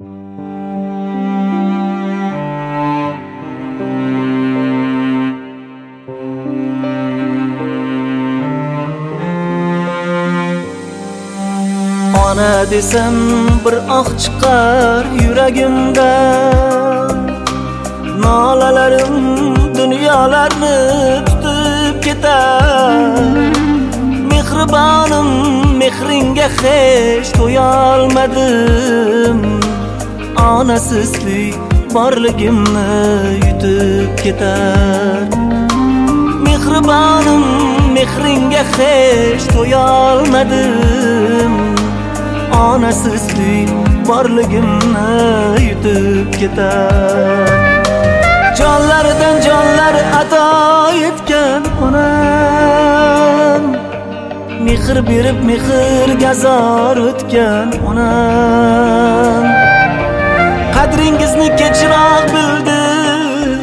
Ona desem bir ah çıkar yüreğimden, nolalarim dünyalarni tutup ketar. Mehribonim, mehringa hech to'yolmadim. Onasizlik borligimni yutib ketar. Mehribonim, mehringa hech to'yolmadim. Onasizlik borligimni yutib ketar. Jonlardan jonlar ato etgan onam, mehr berib mehrga zor o'tgan onam. Qadringizni kechroq bildim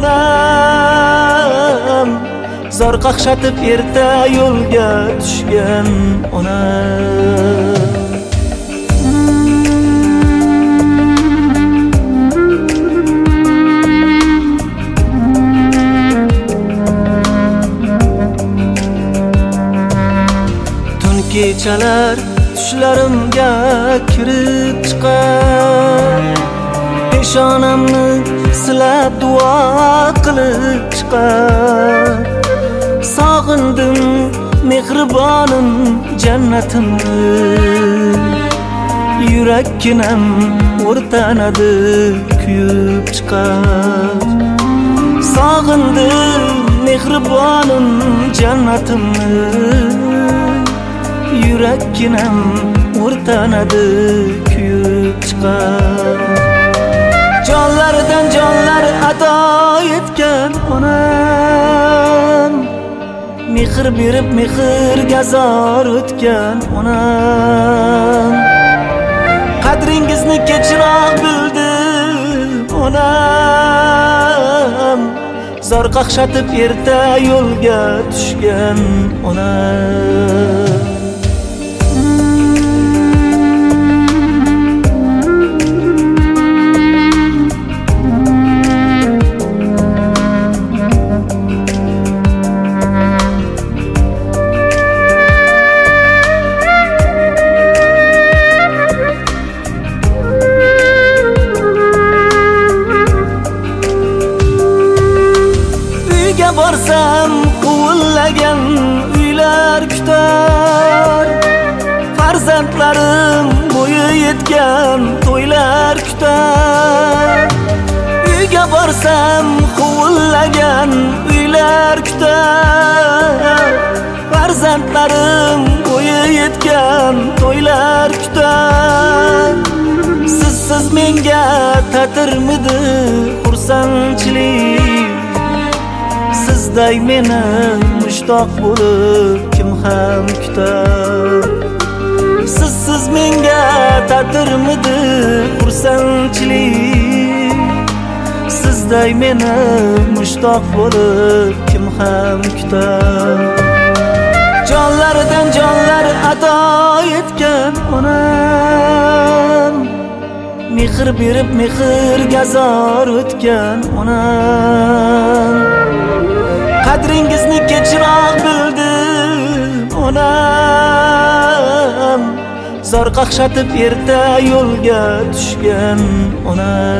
onam, zor qaqshatib erta yo'lga tushgan onam. Kechalar tushlarimga kirib chiqar, peshonamni silab duo qilib chiqar. Sog'indim mehribonim jannatimni, yurakkinam o'rtanadi kuyib chiqar. Sog'indim mehribonim jannatimni, yurakkinam o'rtanadi kuyib chiqar. Jonlardan jonlar ato etgan onam, mehr berib mehrga zor o'tgan onam. Qadringizni kechroq bildim onam, zor qaqshatib erta yo'lga tushgan onam. Borsam quvillagan uylar kutar, farzandlarim bo'yi yetgan to'ylar kutar. Uyga borsam quvillagan uylar kutar, farzandlarim bo'yi yetgan to'ylar kutar. Sizsiz menga tatirmidi xursandchilik, sizday meni mushtoq bo'lib kim ham kutar. Sizsiz menga tatirmidi xursandchilik, sizday meni mushtoq bo'lib kim ham kutar. Jonlardan jonlar ato etgan onam, mehr berib mehrga zor o'tgan onam. Qadringizni kechroq bildim onam, zor qaqshatib erta yo'lga tushgan onam.